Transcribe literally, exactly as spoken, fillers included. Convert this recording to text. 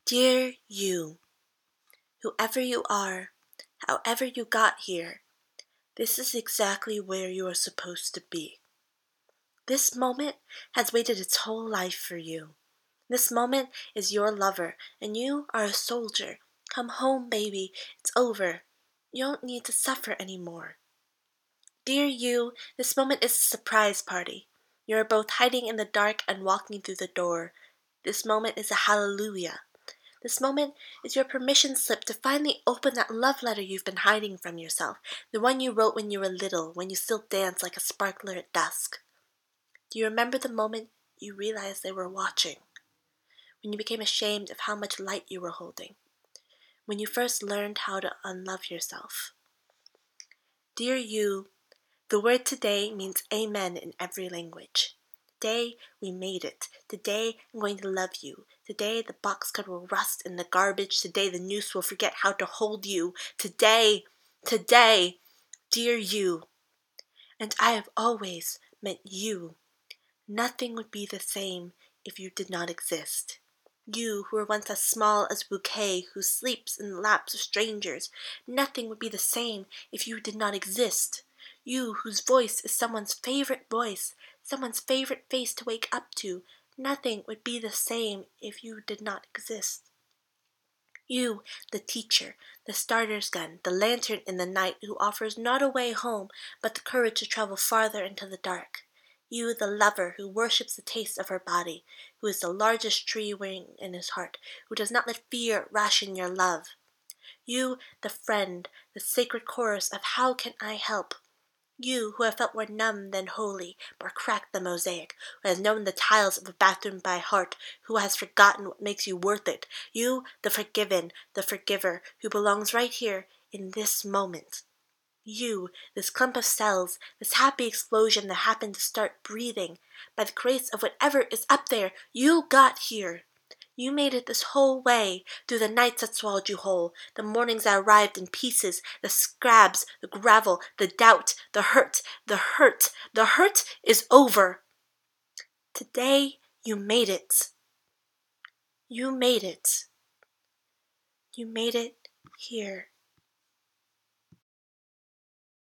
Dear you, whoever you are, however you got here, this is exactly where you are supposed to be. This moment has waited its whole life for you. This moment is your lover, and you are a soldier. Come home, baby. It's over. You don't need to suffer anymore. Dear you, this moment is a surprise party. You are both hiding in the dark and walking through the door. This moment is a hallelujah. This moment is your permission slip to finally open that love letter you've been hiding from yourself, the one you wrote when you were little, when you still danced like a sparkler at dusk. Do you remember the moment you realized they were watching? When you became ashamed of how much light you were holding? When you first learned how to unlove yourself? Dear you, the word today means amen in every language. Today, we made it. Today, I'm going to love you. Today, the box cut will rust in the garbage. Today, the noose will forget how to hold you. Today, today, dear you. And I have always meant you. Nothing would be the same if you did not exist. You, who were once as small as a bouquet, who sleeps in the laps of strangers. Nothing would be the same if you did not exist. You, whose voice is someone's favorite voice, someone's favorite face to wake up to. Nothing would be the same if you did not exist. You, the teacher, the starter's gun, the lantern in the night who offers not a way home, but the courage to travel farther into the dark. You, the lover who worships the taste of her body, who is the largest tree wing in his heart, who does not let fear ration your love. You, the friend, the sacred chorus of how can I help? You, who have felt more numb than holy, more cracked than mosaic, who has known the tiles of a bathroom by heart, who has forgotten what makes you worth it. You, the forgiven, the forgiver, who belongs right here in this moment. You, this clump of cells, this happy explosion that happened to start breathing. By the grace of whatever is up there, you got here. You made it this whole way, through the nights that swallowed you whole, the mornings that arrived in pieces, the scrabs, the gravel, the doubt, the hurt, the hurt, the hurt is over. Today, you made it. You made it. You made it here.